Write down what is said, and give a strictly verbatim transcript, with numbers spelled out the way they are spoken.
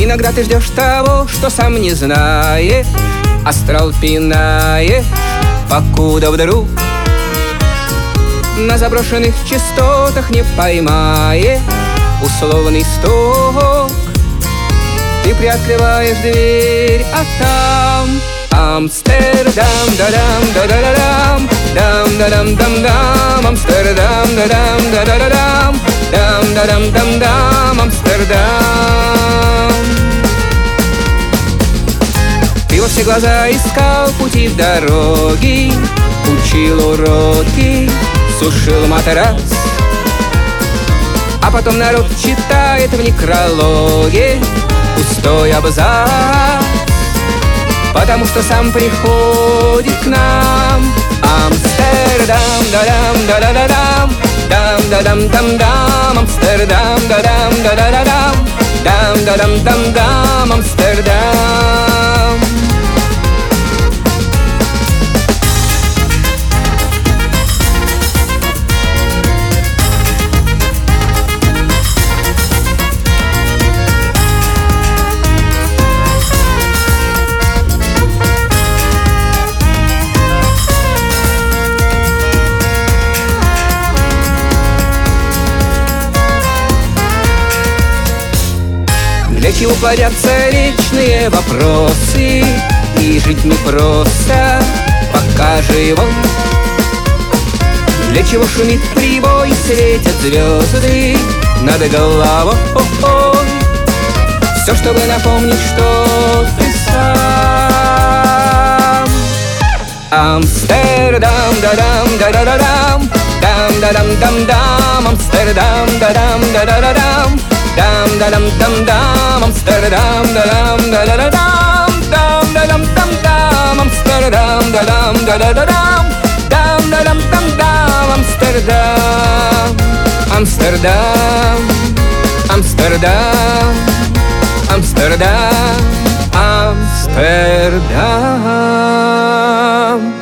Иногда ты ждешь того, что сам не знаешь, астрал пинаешь, покуда вдруг на заброшенных частотах не поймаешь условный стук. Ты приоткрываешь дверь, а там Амстердам, да-дам, да-да-да-дам, дам-да-дам-дам-дам, Амстердам, да-дам, да-да-да-дам, дам-да-дам-дам-дам, Амстердам. Ты во все глаза искал пути в дороги, учил уроки, сушил матрас, а потом народ читает в некрологе пустой абзац, потому что сам приходит к нам. Амстердам, да-дам, да-да-да-дам, дам-да-дам-дам-дам, Амстердам, да-дам, да-да-да-дам, дам-да-дам-дам-дам, Амстердам. Для чего плодятся вечные вопросы, и жить непросто, пока живой? Для чего шумит прибой, светят звезды над головой? Все, чтобы напомнить, что ты сам. Амстердам, да-дам, да-да-да-дам, дам-да-дам-дам-дам, Амстердам, да-дам, да-да-да-дам, дам-да-дам-дам-дам, Амстердам, да-дам, да-да-да-дам, дам-да-дам-дам-дам, Амстердам, да-дам, да-да-да-дам, дам-да-дам-дам-дам, Амстердам, Амстердам, Амстердам, Амстердам, Амстердам.